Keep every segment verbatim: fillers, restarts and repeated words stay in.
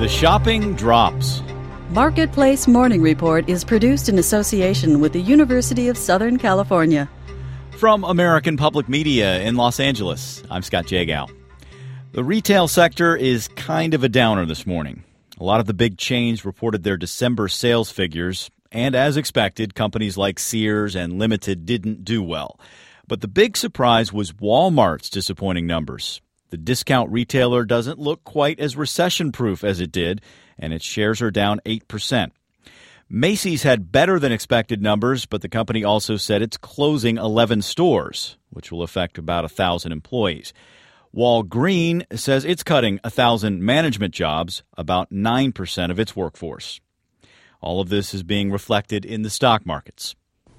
The shopping drops. Marketplace Morning Report is produced in association with the University of Southern California. From American Public Media in Los Angeles, I'm Scott Jagow. The retail sector is kind of a downer this morning. A lot of the big chains reported their December sales figures, and as expected, companies like Sears and Limited didn't do well. But the big surprise was Walmart's disappointing numbers. The discount retailer doesn't look quite as recession-proof as it did, and its shares are down eight percent. Macy's had better than expected numbers, but the company also said it's closing eleven stores, which will affect about one thousand employees. Walgreens says it's cutting one thousand management jobs, about nine percent of its workforce. All of this is being reflected in the stock markets.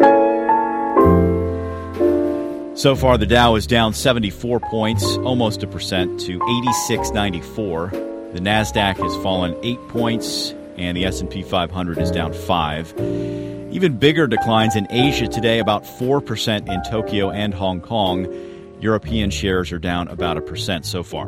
So far, the Dow is down seventy-four points, almost a percent, to eighty-six ninety-four. The Nasdaq has fallen eight points, and the S and P five hundred is down five. Even bigger declines in Asia today, about four percent in Tokyo and Hong Kong. European shares are down about a percent so far.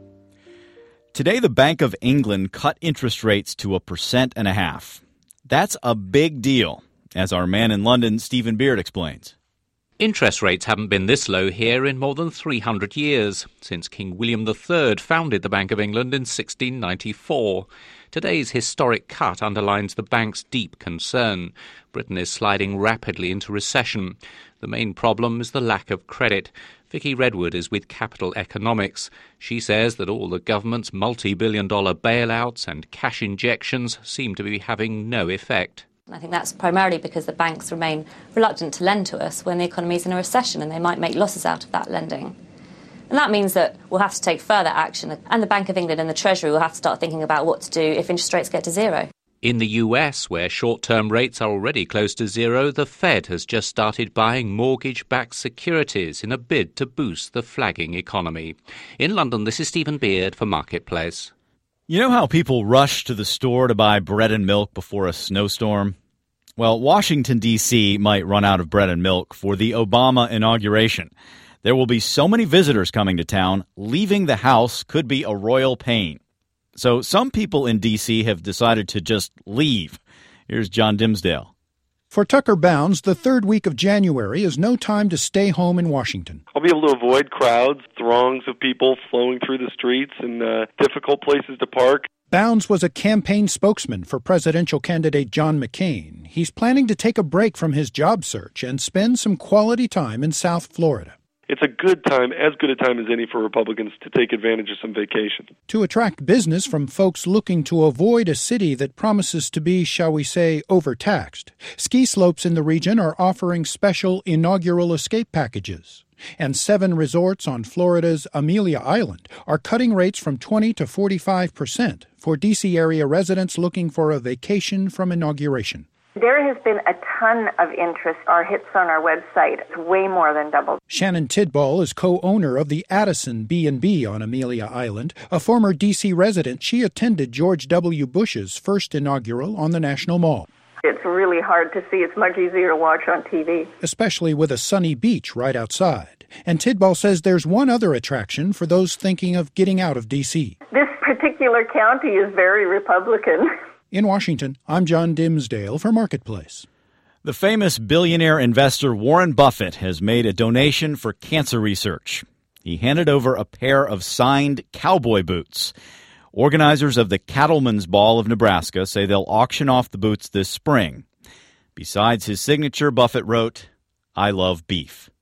Today, the Bank of England cut interest rates to a percent and a half. That's a big deal, as our man in London, Stephen Beard, explains. Interest rates haven't been this low here in more than three hundred years, since King William the Third founded the Bank of England in sixteen ninety-four. Today's historic cut underlines the bank's deep concern. Britain is sliding rapidly into recession. The main problem is the lack of credit. Vicky Redwood is with Capital Economics. She says that all the government's multi-billion dollar bailouts and cash injections seem to be having no effect. I think that's primarily because the banks remain reluctant to lend to us when the economy is in a recession, and they might make losses out of that lending. And that means that we'll have to take further action, and the Bank of England and the Treasury will have to start thinking about what to do if interest rates get to zero. In the U S, where short-term rates are already close to zero, the Fed has just started buying mortgage-backed securities in a bid to boost the flagging economy. In London, this is Stephen Beard for Marketplace. You know how people rush to the store to buy bread and milk before a snowstorm? Well, Washington, D C might run out of bread and milk for the Obama inauguration. There will be so many visitors coming to town, leaving the house could be a royal pain. So some people in D C have decided to just leave. Here's John Dimsdale. For Tucker Bounds, the third week of January is no time to stay home in Washington. I'll be able to avoid crowds, throngs of people flowing through the streets, and uh, difficult places to park. Bounds was a campaign spokesman for presidential candidate John McCain. He's planning to take a break from his job search and spend some quality time in South Florida. It's a good time, as good a time as any for Republicans to take advantage of some vacation. To attract business from folks looking to avoid a city that promises to be, shall we say, overtaxed, ski slopes in the region are offering special inaugural escape packages. And seven resorts on Florida's Amelia Island are cutting rates from twenty to forty-five percent for D C area residents looking for a vacation from inauguration. There has been a ton of interest. Our hits on our website, it's way more than doubled. Shannon Tidball is co-owner of the Addison B and B on Amelia Island. A former D C resident, she attended George W. Bush's first inaugural on the National Mall. It's really hard to see. It's much easier to watch on T V. Especially with a sunny beach right outside. And Tidball says there's one other attraction for those thinking of getting out of D C. This particular county is very Republican. In Washington, I'm John Dimsdale for Marketplace. The famous billionaire investor Warren Buffett has made a donation for cancer research. He handed over a pair of signed cowboy boots. Organizers of the Cattlemen's Ball of Nebraska say they'll auction off the boots this spring. Besides his signature, Buffett wrote, "I love beef."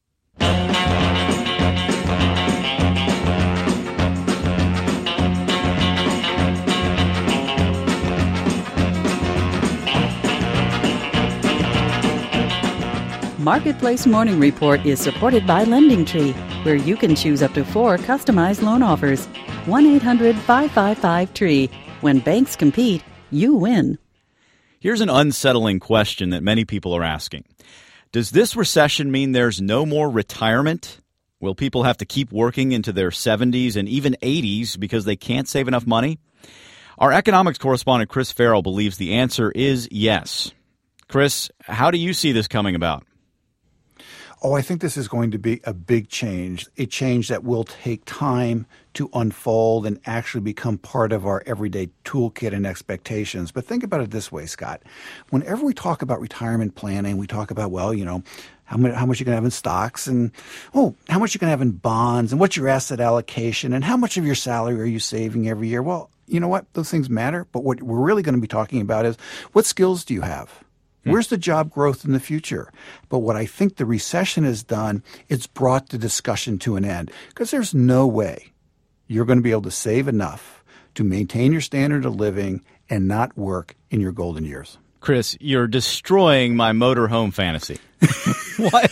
Marketplace Morning Report is supported by LendingTree, where you can choose up to four customized loan offers. one eight hundred five five five T R E E. When banks compete, you win. Here's an unsettling question that many people are asking. Does this recession mean there's no more retirement? Will people have to keep working into their seventies and even eighties because they can't save enough money? Our economics correspondent Chris Farrell believes the answer is yes. Chris, how do you see this coming about? Oh, I think this is going to be a big change, a change that will take time to unfold and actually become part of our everyday toolkit and expectations. But think about it this way, Scott. Whenever we talk about retirement planning, we talk about, well, you know, how much, how much you're going to have in stocks and, oh, how much you're going to have in bonds and what's your asset allocation and how much of your salary are you saving every year? Well, you know what? Those things matter. But what we're really going to be talking about is what skills do you have? Where's the job growth in the future? But what I think the recession has done, it's brought the discussion to an end because there's no way you're going to be able to save enough to maintain your standard of living and not work in your golden years. Chris, you're destroying my motorhome fantasy. What?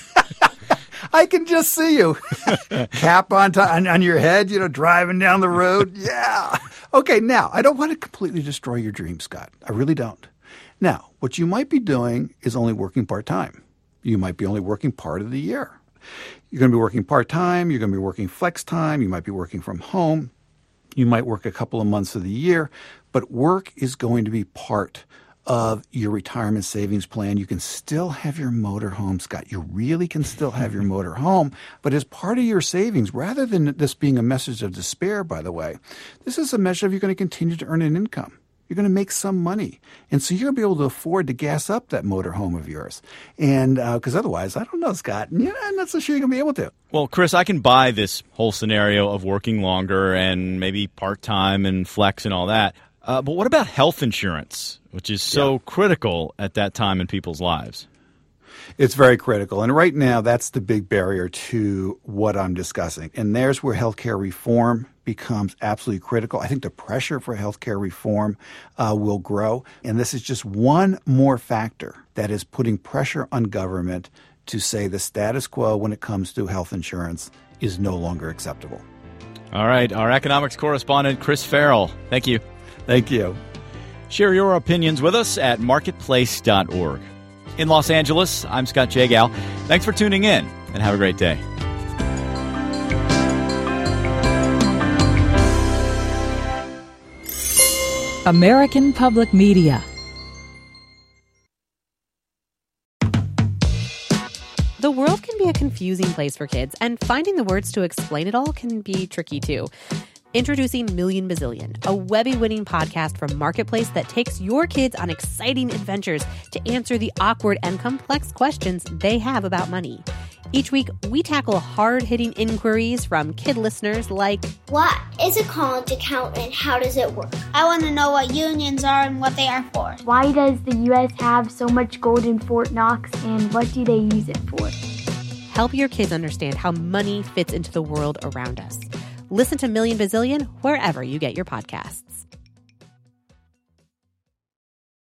I can just see you. Cap on, t- on on your head, you know, driving down the road. Yeah. Okay, now, I don't want to completely destroy your dream, Scott. I really don't. Now, what you might be doing is only working part-time. You might be only working part of the year. You're going to be working part-time. You're going to be working flex time. You might be working from home. You might work a couple of months of the year. But work is going to be part of your retirement savings plan. You can still have your motor home, Scott. You really can still have your motor home. But as part of your savings, rather than this being a message of despair, by the way, this is a measure of you're going to continue to earn an income. You're going to make some money. And so you're going to be able to afford to gas up that motor home of yours. And because uh, otherwise, I don't know, Scott, yeah, I'm not so sure you're going to be able to. Well, Chris, I can buy this whole scenario of working longer and maybe part-time and flex and all that. Uh, but what about health insurance, which is so yeah. critical at that time in people's lives? It's very critical. And right now, that's the big barrier to what I'm discussing. And there's where healthcare reform becomes absolutely critical. I think the pressure for healthcare reform uh, will grow. And this is just one more factor that is putting pressure on government to say the status quo when it comes to health insurance is no longer acceptable. All right. Our economics correspondent, Chris Farrell. Thank you. Thank you. Share your opinions with us at marketplace dot org. In Los Angeles, I'm Scott Jagow. Thanks for tuning in, and have a great day. American Public Media. The world can be a confusing place for kids, and finding the words to explain it all can be tricky too. Introducing Million Bazillion, a Webby-winning podcast from Marketplace that takes your kids on exciting adventures to answer the awkward and complex questions they have about money. Each week, we tackle hard-hitting inquiries from kid listeners like, what is a college account and how does it work? I want to know what unions are and what they are for. Why does the U S have so much gold in Fort Knox and what do they use it for? Help your kids understand how money fits into the world around us. Listen to Million Bazillion wherever you get your podcasts.